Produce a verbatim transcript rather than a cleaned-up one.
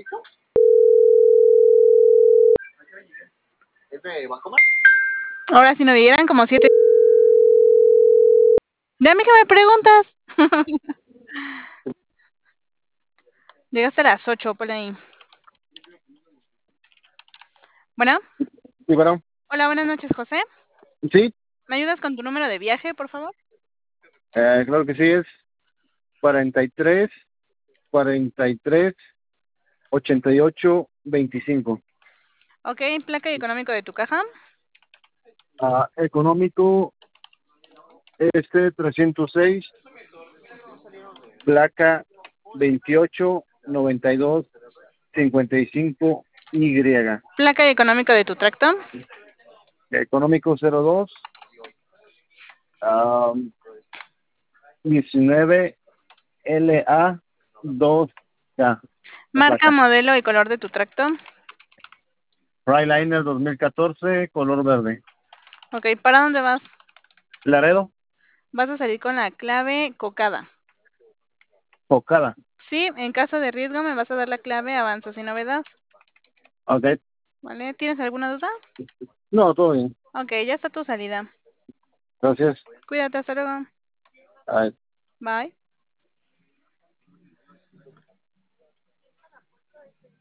Ahora si no dieran como siete. Dame que me preguntas. Llegaste a las ocho, por ahí. Bueno. Sí, bueno. Hola, buenas noches, José. Sí. ¿Me ayudas con tu número de viaje, por favor? Eh, claro que sí, es cuarenta y tres, cuarenta y tres, ochenta y ocho, veinticinco. Ok, placa y económico de tu caja. Uh, económico, este trescientos seis, placa veintiocho, noventa y dos, cincuenta y cinco, Y. Placa y económico de tu tracto. Económico cero dos, um, diecinueve, L A dos K. Marca, modelo y color de tu tracto. Freightliner dos mil catorce, color verde. Ok, ¿para dónde vas? Laredo. Vas a salir con la clave cocada. Cocada. Sí, en caso de riesgo me vas a dar la clave avanza sin novedad. Ok. ¿Vale? ¿Tienes alguna duda? No, todo bien. Ok, ya está tu salida. Gracias. Cuídate, hasta luego. Bye. Bye.